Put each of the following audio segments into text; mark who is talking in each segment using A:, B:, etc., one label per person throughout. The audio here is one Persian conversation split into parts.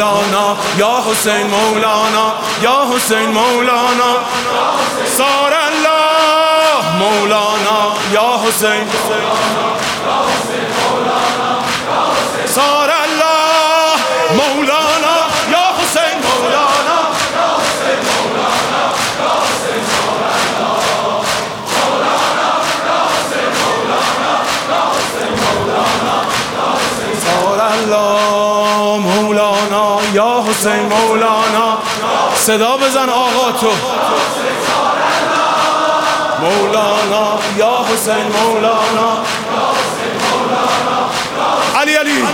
A: مولانا یا حسین مولانا یا حسین مولانا صار الله مولانا یا حسین صار الله مولانا یا حسین مولانا صار الله مولانا یا حسین مولانا صدا بزن آقا تو مولانا یا حسین مولانا علی علی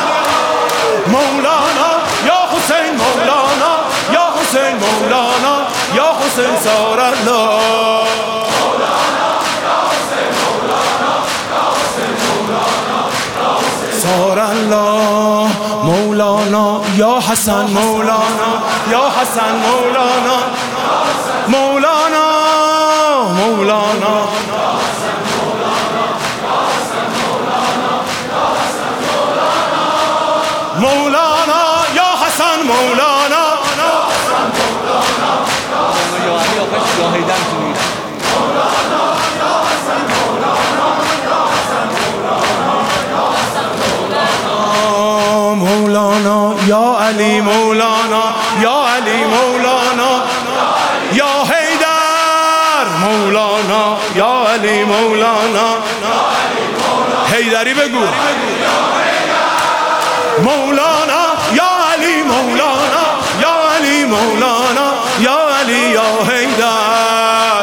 A: مولانا یا حسین مولانا یا حسین مولانا یا حسین صار الله صار الله مولانا یا حسن مولانا یا حسن مولانا مولانا مولانا مولانا یا حسن مولانا مولانا یا علی مولانا یا علی مولانا یا حیدر مولانا یا علی مولانا حیدری بگو مولانا یا علی مولانا یا علی مولانا یا علی یا حیدر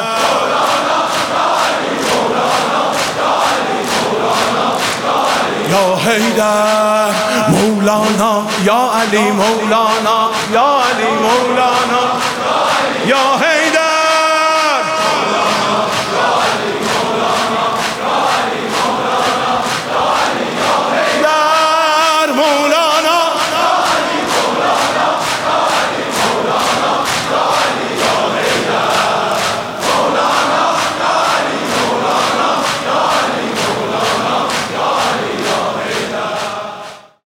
A: یا حیدر مولانا یا علی مولانا یا علی مولانا یا حیدر